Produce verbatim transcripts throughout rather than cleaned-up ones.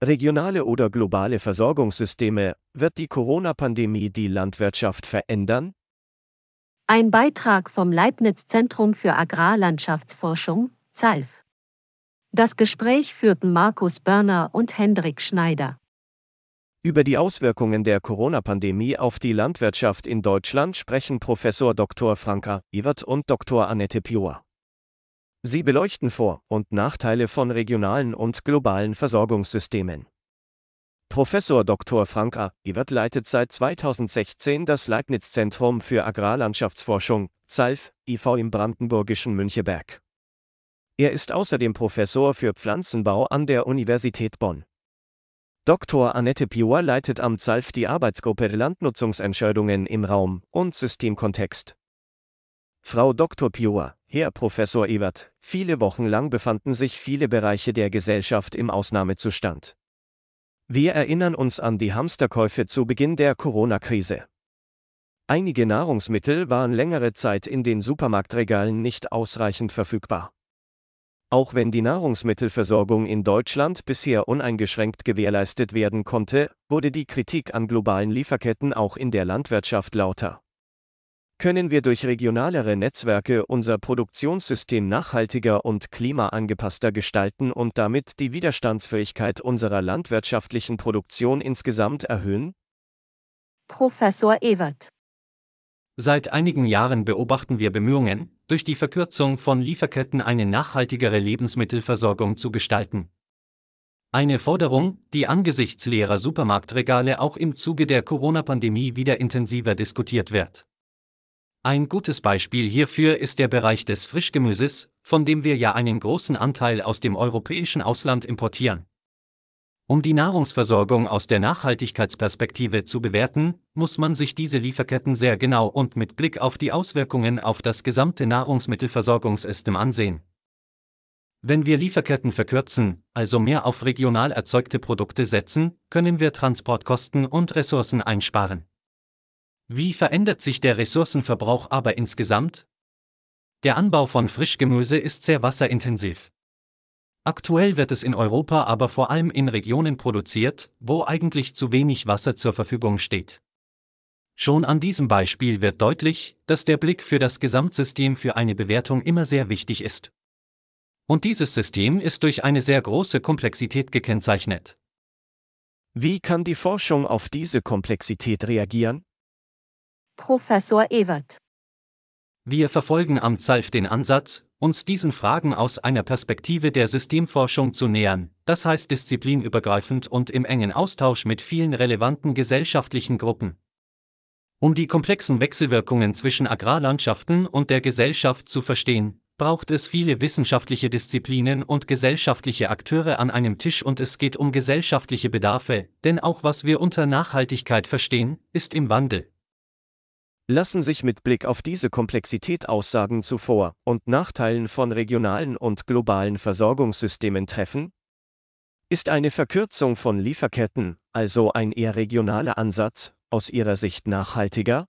Regionale oder globale Versorgungssysteme, wird die Corona-Pandemie die Landwirtschaft verändern? Ein Beitrag vom Leibniz-Zentrum für Agrarlandschaftsforschung, Z A L F. Das Gespräch führten Markus Börner und Hendrik Schneider. Über die Auswirkungen der Corona-Pandemie auf die Landwirtschaft in Deutschland sprechen Professor Doktor Franka Ewert und Doktor Annette Pior. Sie beleuchten Vor- und Nachteile von regionalen und globalen Versorgungssystemen. Professor Doktor Franka Ewert leitet seit zweitausendsechzehn das Leibniz-Zentrum für Agrarlandschaftsforschung, Z A L F, I V im brandenburgischen Müncheberg. Er ist außerdem Professor für Pflanzenbau an der Universität Bonn. Doktor Annette Pior leitet am Z A L F die Arbeitsgruppe Landnutzungsentscheidungen im Raum- und Systemkontext. Frau Doktor Pior, Herr Professor Ewert, viele Wochen lang befanden sich viele Bereiche der Gesellschaft im Ausnahmezustand. Wir erinnern uns an die Hamsterkäufe zu Beginn der Corona-Krise. Einige Nahrungsmittel waren längere Zeit in den Supermarktregalen nicht ausreichend verfügbar. Auch wenn die Nahrungsmittelversorgung in Deutschland bisher uneingeschränkt gewährleistet werden konnte, wurde die Kritik an globalen Lieferketten auch in der Landwirtschaft lauter. Können wir durch regionalere Netzwerke unser Produktionssystem nachhaltiger und klimaangepasster gestalten und damit die Widerstandsfähigkeit unserer landwirtschaftlichen Produktion insgesamt erhöhen? Professor Ewert. Seit einigen Jahren beobachten wir Bemühungen, durch die Verkürzung von Lieferketten eine nachhaltigere Lebensmittelversorgung zu gestalten. Eine Forderung, die angesichts leerer Supermarktregale auch im Zuge der Corona-Pandemie wieder intensiver diskutiert wird. Ein gutes Beispiel hierfür ist der Bereich des Frischgemüses, von dem wir ja einen großen Anteil aus dem europäischen Ausland importieren. Um die Nahrungsversorgung aus der Nachhaltigkeitsperspektive zu bewerten, muss man sich diese Lieferketten sehr genau und mit Blick auf die Auswirkungen auf das gesamte Nahrungsmittelversorgungssystem ansehen. Wenn wir Lieferketten verkürzen, also mehr auf regional erzeugte Produkte setzen, können wir Transportkosten und Ressourcen einsparen. Wie verändert sich der Ressourcenverbrauch aber insgesamt? Der Anbau von Frischgemüse ist sehr wasserintensiv. Aktuell wird es in Europa aber vor allem in Regionen produziert, wo eigentlich zu wenig Wasser zur Verfügung steht. Schon an diesem Beispiel wird deutlich, dass der Blick für das Gesamtsystem für eine Bewertung immer sehr wichtig ist. Und dieses System ist durch eine sehr große Komplexität gekennzeichnet. Wie kann die Forschung auf diese Komplexität reagieren? Professor Ewert. Wir verfolgen am Z A L F den Ansatz, uns diesen Fragen aus einer Perspektive der Systemforschung zu nähern, das heißt disziplinübergreifend und im engen Austausch mit vielen relevanten gesellschaftlichen Gruppen. Um die komplexen Wechselwirkungen zwischen Agrarlandschaften und der Gesellschaft zu verstehen, braucht es viele wissenschaftliche Disziplinen und gesellschaftliche Akteure an einem Tisch und es geht um gesellschaftliche Bedarfe, denn auch was wir unter Nachhaltigkeit verstehen, ist im Wandel. Lassen sich mit Blick auf diese Komplexität Aussagen zu Vor- und Nachteilen von regionalen und globalen Versorgungssystemen treffen? Ist eine Verkürzung von Lieferketten, also ein eher regionaler Ansatz, aus Ihrer Sicht nachhaltiger?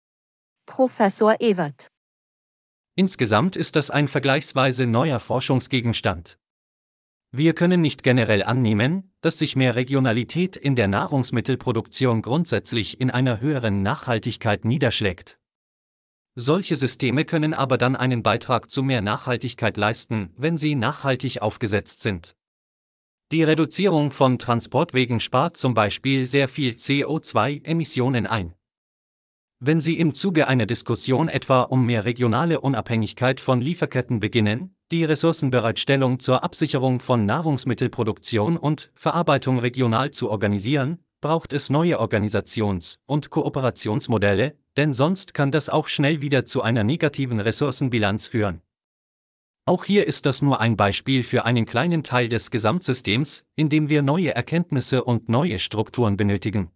Professor Ewert. Insgesamt ist das ein vergleichsweise neuer Forschungsgegenstand. Wir können nicht generell annehmen, dass sich mehr Regionalität in der Nahrungsmittelproduktion grundsätzlich in einer höheren Nachhaltigkeit niederschlägt. Solche Systeme können aber dann einen Beitrag zu mehr Nachhaltigkeit leisten, wenn sie nachhaltig aufgesetzt sind. Die Reduzierung von Transportwegen spart zum Beispiel sehr viel C O zwei Emissionen ein. Wenn Sie im Zuge einer Diskussion etwa um mehr regionale Unabhängigkeit von Lieferketten beginnen, die Ressourcenbereitstellung zur Absicherung von Nahrungsmittelproduktion und Verarbeitung regional zu organisieren, braucht es neue Organisations- und Kooperationsmodelle, denn sonst kann das auch schnell wieder zu einer negativen Ressourcenbilanz führen. Auch hier ist das nur ein Beispiel für einen kleinen Teil des Gesamtsystems, in dem wir neue Erkenntnisse und neue Strukturen benötigen.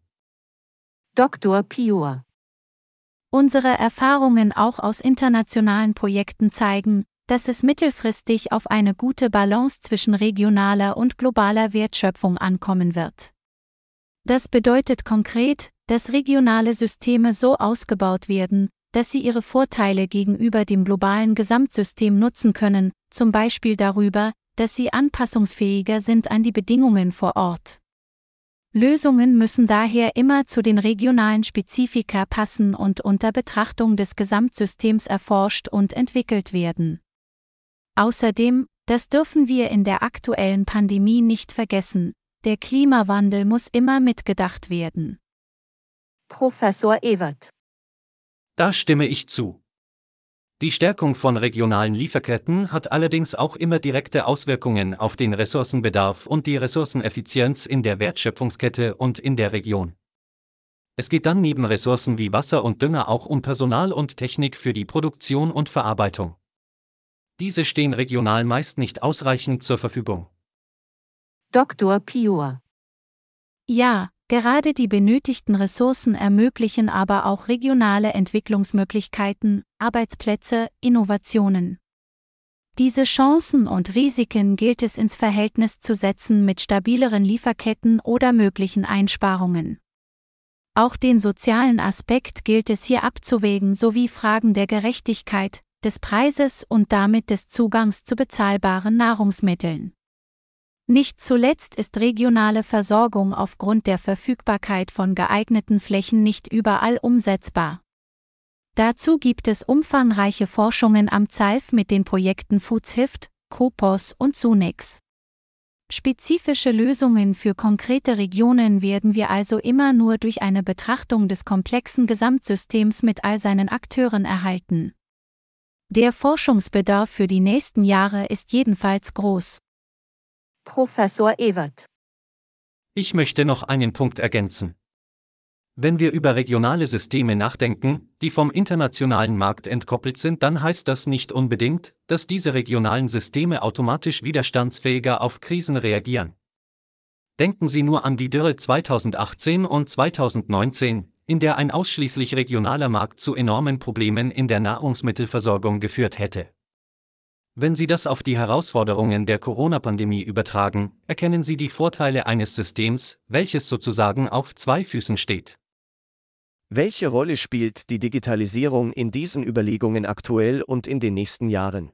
Doktor Pior. Unsere Erfahrungen auch aus internationalen Projekten zeigen, dass es mittelfristig auf eine gute Balance zwischen regionaler und globaler Wertschöpfung ankommen wird. Das bedeutet konkret, dass regionale Systeme so ausgebaut werden, dass sie ihre Vorteile gegenüber dem globalen Gesamtsystem nutzen können, zum Beispiel darüber, dass sie anpassungsfähiger sind an die Bedingungen vor Ort. Lösungen müssen daher immer zu den regionalen Spezifika passen und unter Betrachtung des Gesamtsystems erforscht und entwickelt werden. Außerdem, das dürfen wir in der aktuellen Pandemie nicht vergessen, der Klimawandel muss immer mitgedacht werden. Professor Ewert. Da stimme ich zu. Die Stärkung von regionalen Lieferketten hat allerdings auch immer direkte Auswirkungen auf den Ressourcenbedarf und die Ressourceneffizienz in der Wertschöpfungskette und in der Region. Es geht dann neben Ressourcen wie Wasser und Dünger auch um Personal und Technik für die Produktion und Verarbeitung. Diese stehen regional meist nicht ausreichend zur Verfügung. Doktor Pior. Ja, gerade die benötigten Ressourcen ermöglichen aber auch regionale Entwicklungsmöglichkeiten, Arbeitsplätze, Innovationen. Diese Chancen und Risiken gilt es ins Verhältnis zu setzen mit stabileren Lieferketten oder möglichen Einsparungen. Auch den sozialen Aspekt gilt es hier abzuwägen sowie Fragen der Gerechtigkeit, des Preises und damit des Zugangs zu bezahlbaren Nahrungsmitteln. Nicht zuletzt ist regionale Versorgung aufgrund der Verfügbarkeit von geeigneten Flächen nicht überall umsetzbar. Dazu gibt es umfangreiche Forschungen am Z A I F mit den Projekten FoodsHift, Kopos und Sunex. Spezifische Lösungen für konkrete Regionen werden wir also immer nur durch eine Betrachtung des komplexen Gesamtsystems mit all seinen Akteuren erhalten. Der Forschungsbedarf für die nächsten Jahre ist jedenfalls groß. Professor Ewert. Ich möchte noch einen Punkt ergänzen. Wenn wir über regionale Systeme nachdenken, die vom internationalen Markt entkoppelt sind, dann heißt das nicht unbedingt, dass diese regionalen Systeme automatisch widerstandsfähiger auf Krisen reagieren. Denken Sie nur an die Dürre zweitausendachtzehn und zweitausendneunzehn, in der ein ausschließlich regionaler Markt zu enormen Problemen in der Nahrungsmittelversorgung geführt hätte. Wenn Sie das auf die Herausforderungen der Corona-Pandemie übertragen, erkennen Sie die Vorteile eines Systems, welches sozusagen auf zwei Füßen steht. Welche Rolle spielt die Digitalisierung in diesen Überlegungen aktuell und in den nächsten Jahren?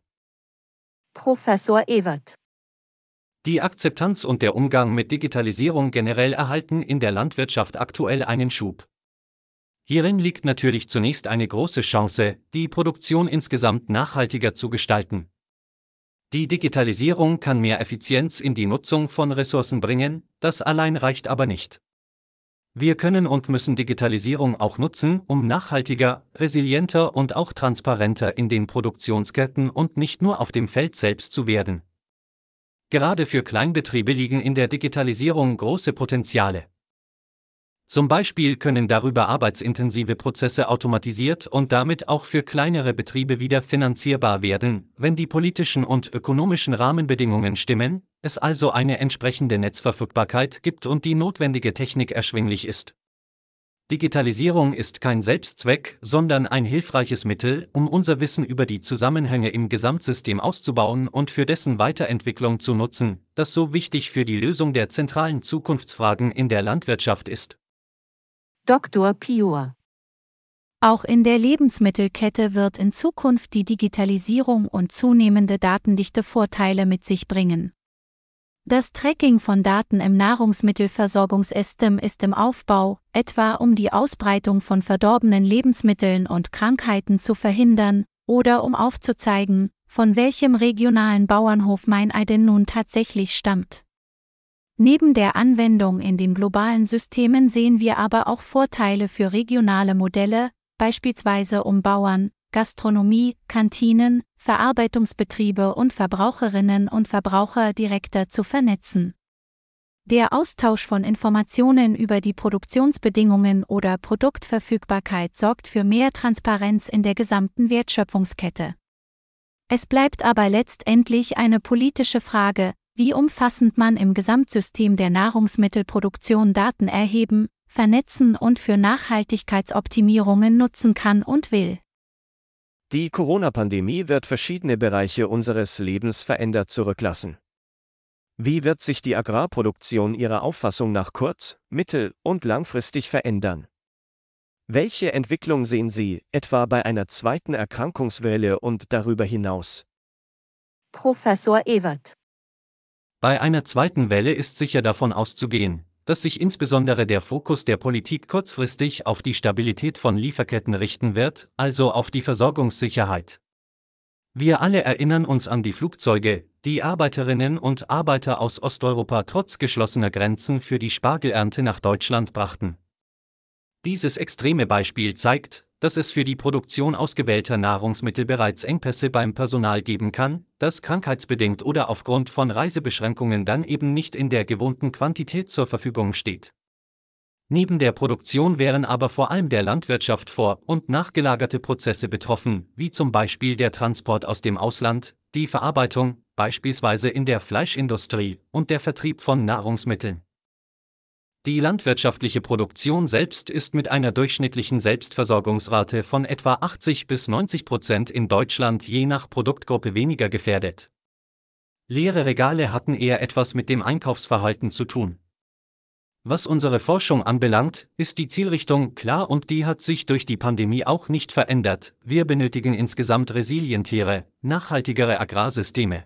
Professor Ewert. Die Akzeptanz und der Umgang mit Digitalisierung generell erhalten in der Landwirtschaft aktuell einen Schub. Hierin liegt natürlich zunächst eine große Chance, die Produktion insgesamt nachhaltiger zu gestalten. Die Digitalisierung kann mehr Effizienz in die Nutzung von Ressourcen bringen, das allein reicht aber nicht. Wir können und müssen Digitalisierung auch nutzen, um nachhaltiger, resilienter und auch transparenter in den Produktionsketten und nicht nur auf dem Feld selbst zu werden. Gerade für Kleinbetriebe liegen in der Digitalisierung große Potenziale. Zum Beispiel können darüber arbeitsintensive Prozesse automatisiert und damit auch für kleinere Betriebe wieder finanzierbar werden, wenn die politischen und ökonomischen Rahmenbedingungen stimmen, es also eine entsprechende Netzverfügbarkeit gibt und die notwendige Technik erschwinglich ist. Digitalisierung ist kein Selbstzweck, sondern ein hilfreiches Mittel, um unser Wissen über die Zusammenhänge im Gesamtsystem auszubauen und für dessen Weiterentwicklung zu nutzen, das so wichtig für die Lösung der zentralen Zukunftsfragen in der Landwirtschaft ist. Doktor Pior. Auch in der Lebensmittelkette wird in Zukunft die Digitalisierung und zunehmende Datendichte Vorteile mit sich bringen. Das Tracking von Daten im Nahrungsmittelversorgungssystem ist im Aufbau, etwa um die Ausbreitung von verdorbenen Lebensmitteln und Krankheiten zu verhindern oder um aufzuzeigen, von welchem regionalen Bauernhof mein Ei denn nun tatsächlich stammt. Neben der Anwendung in den globalen Systemen sehen wir aber auch Vorteile für regionale Modelle, beispielsweise um Bauern, Gastronomie, Kantinen, Verarbeitungsbetriebe und Verbraucherinnen und Verbraucher direkter zu vernetzen. Der Austausch von Informationen über die Produktionsbedingungen oder Produktverfügbarkeit sorgt für mehr Transparenz in der gesamten Wertschöpfungskette. Es bleibt aber letztendlich eine politische Frage, wie umfassend man im Gesamtsystem der Nahrungsmittelproduktion Daten erheben, vernetzen und für Nachhaltigkeitsoptimierungen nutzen kann und will. Die Corona-Pandemie wird verschiedene Bereiche unseres Lebens verändert zurücklassen. Wie wird sich die Agrarproduktion Ihrer Auffassung nach kurz-, mittel- und langfristig verändern? Welche Entwicklung sehen Sie, etwa bei einer zweiten Erkrankungswelle und darüber hinaus? Professor Ewert. Bei einer zweiten Welle ist sicher davon auszugehen, dass sich insbesondere der Fokus der Politik kurzfristig auf die Stabilität von Lieferketten richten wird, also auf die Versorgungssicherheit. Wir alle erinnern uns an die Flugzeuge, die Arbeiterinnen und Arbeiter aus Osteuropa trotz geschlossener Grenzen für die Spargelernte nach Deutschland brachten. Dieses extreme Beispiel zeigt, dass es für die Produktion ausgewählter Nahrungsmittel bereits Engpässe beim Personal geben kann, das krankheitsbedingt oder aufgrund von Reisebeschränkungen dann eben nicht in der gewohnten Quantität zur Verfügung steht. Neben der Produktion wären aber vor allem der Landwirtschaft vor- und nachgelagerte Prozesse betroffen, wie zum Beispiel der Transport aus dem Ausland, die Verarbeitung, beispielsweise in der Fleischindustrie, und der Vertrieb von Nahrungsmitteln. Die landwirtschaftliche Produktion selbst ist mit einer durchschnittlichen Selbstversorgungsrate von etwa achtzig bis neunzig Prozent in Deutschland je nach Produktgruppe weniger gefährdet. Leere Regale hatten eher etwas mit dem Einkaufsverhalten zu tun. Was unsere Forschung anbelangt, ist die Zielrichtung klar und die hat sich durch die Pandemie auch nicht verändert. Wir benötigen insgesamt resilientere, nachhaltigere Agrarsysteme.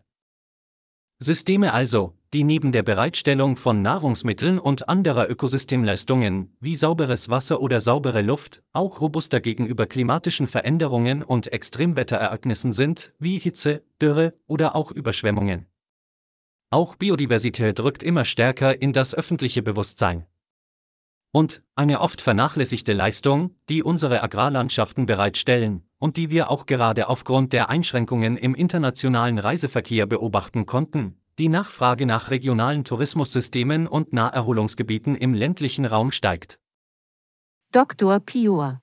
Systeme also, die neben der Bereitstellung von Nahrungsmitteln und anderer Ökosystemleistungen, wie sauberes Wasser oder saubere Luft, auch robuster gegenüber klimatischen Veränderungen und Extremwetterereignissen sind, wie Hitze, Dürre oder auch Überschwemmungen. Auch Biodiversität rückt immer stärker in das öffentliche Bewusstsein. Und eine oft vernachlässigte Leistung, die unsere Agrarlandschaften bereitstellen und die wir auch gerade aufgrund der Einschränkungen im internationalen Reiseverkehr beobachten konnten, die Nachfrage nach regionalen Tourismussystemen und Naherholungsgebieten im ländlichen Raum steigt. Doktor Pior.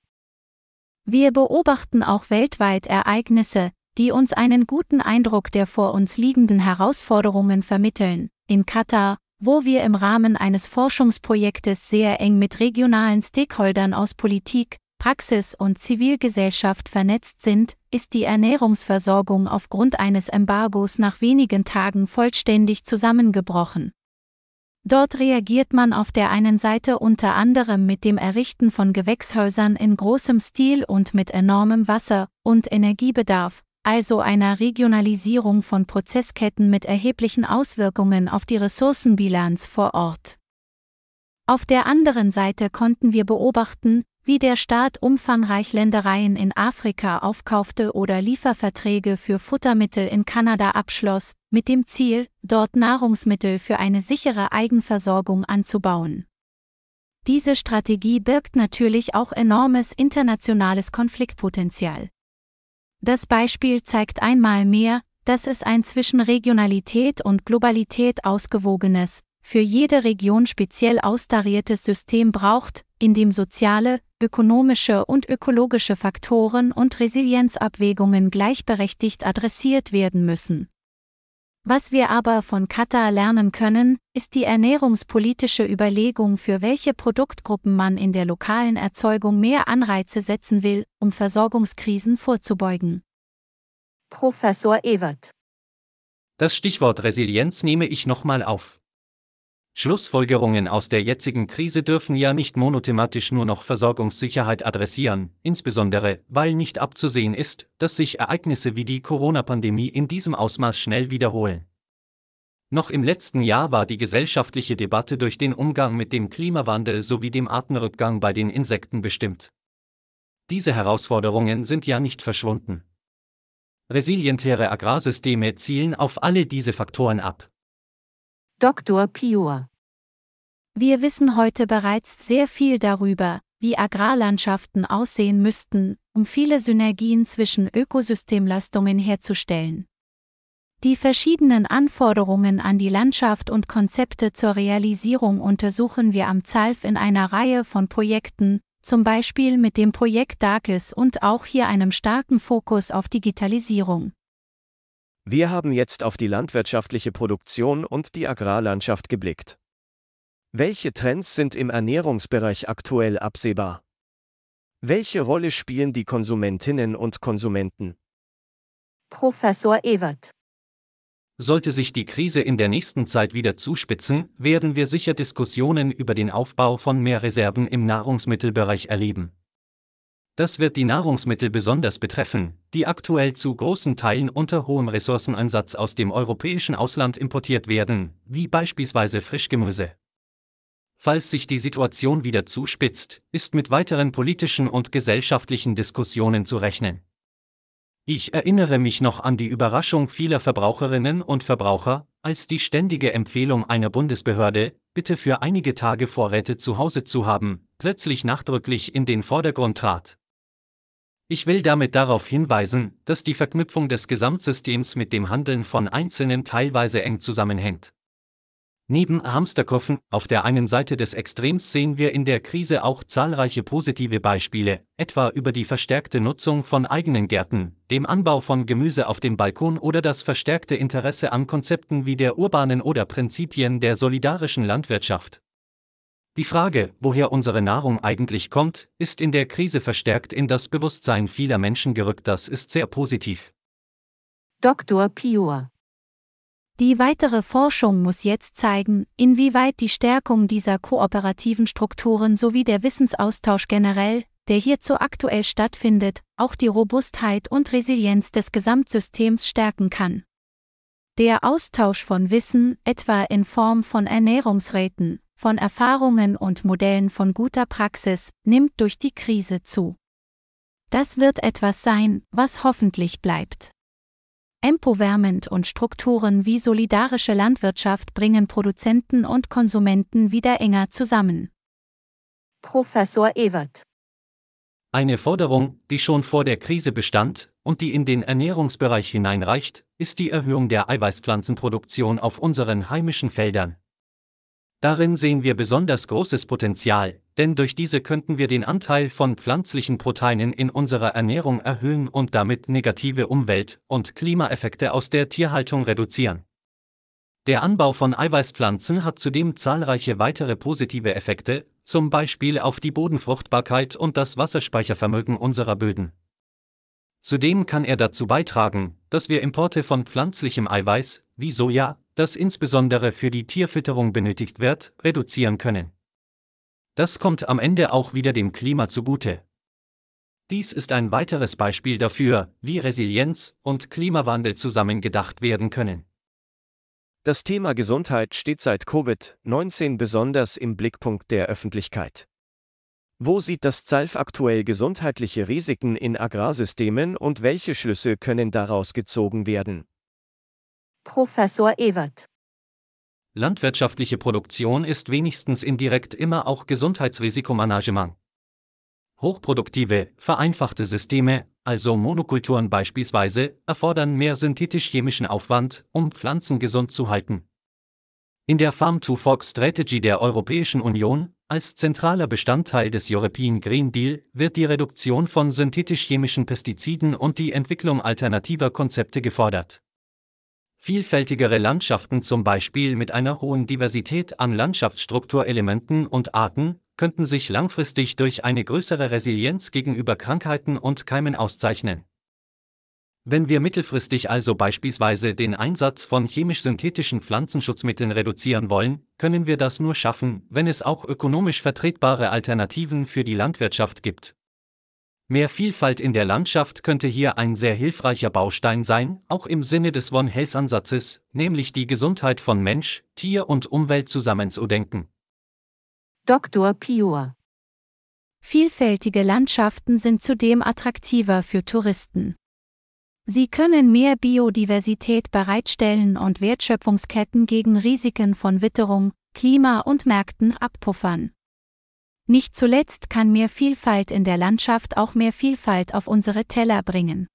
Wir beobachten auch weltweit Ereignisse, die uns einen guten Eindruck der vor uns liegenden Herausforderungen vermitteln. In Katar, wo wir im Rahmen eines Forschungsprojektes sehr eng mit regionalen Stakeholdern aus Politik, Praxis und Zivilgesellschaft vernetzt sind, ist die Ernährungsversorgung aufgrund eines Embargos nach wenigen Tagen vollständig zusammengebrochen. Dort reagiert man auf der einen Seite unter anderem mit dem Errichten von Gewächshäusern in großem Stil und mit enormem Wasser- und Energiebedarf, also einer Regionalisierung von Prozessketten mit erheblichen Auswirkungen auf die Ressourcenbilanz vor Ort. Auf der anderen Seite konnten wir beobachten, wie der Staat umfangreich Ländereien in Afrika aufkaufte oder Lieferverträge für Futtermittel in Kanada abschloss, mit dem Ziel, dort Nahrungsmittel für eine sichere Eigenversorgung anzubauen. Diese Strategie birgt natürlich auch enormes internationales Konfliktpotenzial. Das Beispiel zeigt einmal mehr, dass es ein zwischen Regionalität und Globalität ausgewogenes, für jede Region speziell austariertes System braucht, in dem soziale, ökonomische und ökologische Faktoren und Resilienzabwägungen gleichberechtigt adressiert werden müssen. Was wir aber von Katar lernen können, ist die ernährungspolitische Überlegung, für welche Produktgruppen man in der lokalen Erzeugung mehr Anreize setzen will, um Versorgungskrisen vorzubeugen. Professor Ewert. Das Stichwort Resilienz nehme ich nochmal auf. Schlussfolgerungen aus der jetzigen Krise dürfen ja nicht monothematisch nur noch Versorgungssicherheit adressieren, insbesondere, weil nicht abzusehen ist, dass sich Ereignisse wie die Corona-Pandemie in diesem Ausmaß schnell wiederholen. Noch im letzten Jahr war die gesellschaftliche Debatte durch den Umgang mit dem Klimawandel sowie dem Artenrückgang bei den Insekten bestimmt. Diese Herausforderungen sind ja nicht verschwunden. Resilientere Agrarsysteme zielen auf alle diese Faktoren ab. Doktor Pior. Wir wissen heute bereits sehr viel darüber, wie Agrarlandschaften aussehen müssten, um viele Synergien zwischen Ökosystemleistungen herzustellen. Die verschiedenen Anforderungen an die Landschaft und Konzepte zur Realisierung untersuchen wir am ZALF in einer Reihe von Projekten, zum Beispiel mit dem Projekt DARKES und auch hier einem starken Fokus auf Digitalisierung. Wir haben jetzt auf die landwirtschaftliche Produktion und die Agrarlandschaft geblickt. Welche Trends sind im Ernährungsbereich aktuell absehbar? Welche Rolle spielen die Konsumentinnen und Konsumenten? Professor Ewert. Sollte sich die Krise in der nächsten Zeit wieder zuspitzen, werden wir sicher Diskussionen über den Aufbau von mehr Reserven im Nahrungsmittelbereich erleben. Das wird die Nahrungsmittel besonders betreffen, die aktuell zu großen Teilen unter hohem Ressourceneinsatz aus dem europäischen Ausland importiert werden, wie beispielsweise Frischgemüse. Falls sich die Situation wieder zuspitzt, ist mit weiteren politischen und gesellschaftlichen Diskussionen zu rechnen. Ich erinnere mich noch an die Überraschung vieler Verbraucherinnen und Verbraucher, als die ständige Empfehlung einer Bundesbehörde, bitte für einige Tage Vorräte zu Hause zu haben, plötzlich nachdrücklich in den Vordergrund trat. Ich will damit darauf hinweisen, dass die Verknüpfung des Gesamtsystems mit dem Handeln von Einzelnen teilweise eng zusammenhängt. Neben Hamsterkäufen auf der einen Seite des Extrems sehen wir in der Krise auch zahlreiche positive Beispiele, etwa über die verstärkte Nutzung von eigenen Gärten, dem Anbau von Gemüse auf dem Balkon oder das verstärkte Interesse an Konzepten wie der urbanen oder Prinzipien der solidarischen Landwirtschaft. Die Frage, woher unsere Nahrung eigentlich kommt, ist in der Krise verstärkt in das Bewusstsein vieler Menschen gerückt. Das ist sehr positiv. Doktor Pior. Die weitere Forschung muss jetzt zeigen, inwieweit die Stärkung dieser kooperativen Strukturen sowie der Wissensaustausch generell, der hierzu aktuell stattfindet, auch die Robustheit und Resilienz des Gesamtsystems stärken kann. Der Austausch von Wissen, etwa in Form von Ernährungsräten, von Erfahrungen und Modellen von guter Praxis, nimmt durch die Krise zu. Das wird etwas sein, was hoffentlich bleibt. Empowerment und Strukturen wie solidarische Landwirtschaft bringen Produzenten und Konsumenten wieder enger zusammen. Professor Ewert. Eine Forderung, die schon vor der Krise bestand und die in den Ernährungsbereich hineinreicht, ist die Erhöhung der Eiweißpflanzenproduktion auf unseren heimischen Feldern. Darin sehen wir besonders großes Potenzial, denn durch diese könnten wir den Anteil von pflanzlichen Proteinen in unserer Ernährung erhöhen und damit negative Umwelt- und Klimaeffekte aus der Tierhaltung reduzieren. Der Anbau von Eiweißpflanzen hat zudem zahlreiche weitere positive Effekte, zum Beispiel auf die Bodenfruchtbarkeit und das Wasserspeichervermögen unserer Böden. Zudem kann er dazu beitragen, dass wir Importe von pflanzlichem Eiweiß, wie Soja, das insbesondere für die Tierfütterung benötigt wird, reduzieren können. Das kommt am Ende auch wieder dem Klima zugute. Dies ist ein weiteres Beispiel dafür, wie Resilienz und Klimawandel zusammen gedacht werden können. Das Thema Gesundheit steht seit Covid neunzehn besonders im Blickpunkt der Öffentlichkeit. Wo sieht das ZALF aktuell gesundheitliche Risiken in Agrarsystemen und welche Schlüsse können daraus gezogen werden? Professor Ewert. Landwirtschaftliche Produktion ist wenigstens indirekt immer auch Gesundheitsrisikomanagement. Hochproduktive, vereinfachte Systeme, also Monokulturen beispielsweise, erfordern mehr synthetisch-chemischen Aufwand, um Pflanzen gesund zu halten. In der Farm-to-Fork-Strategy der Europäischen Union, als zentraler Bestandteil des European Green Deal, wird die Reduktion von synthetisch-chemischen Pestiziden und die Entwicklung alternativer Konzepte gefordert. Vielfältigere Landschaften, zum Beispiel mit einer hohen Diversität an Landschaftsstrukturelementen und Arten, könnten sich langfristig durch eine größere Resilienz gegenüber Krankheiten und Keimen auszeichnen. Wenn wir mittelfristig also beispielsweise den Einsatz von chemisch-synthetischen Pflanzenschutzmitteln reduzieren wollen, können wir das nur schaffen, wenn es auch ökonomisch vertretbare Alternativen für die Landwirtschaft gibt. Mehr Vielfalt in der Landschaft könnte hier ein sehr hilfreicher Baustein sein, auch im Sinne des One Health-Ansatzes, nämlich die Gesundheit von Mensch, Tier und Umwelt zusammenzudenken. Doktor Pior. Vielfältige Landschaften sind zudem attraktiver für Touristen. Sie können mehr Biodiversität bereitstellen und Wertschöpfungsketten gegen Risiken von Witterung, Klima und Märkten abpuffern. Nicht zuletzt kann mehr Vielfalt in der Landschaft auch mehr Vielfalt auf unsere Teller bringen.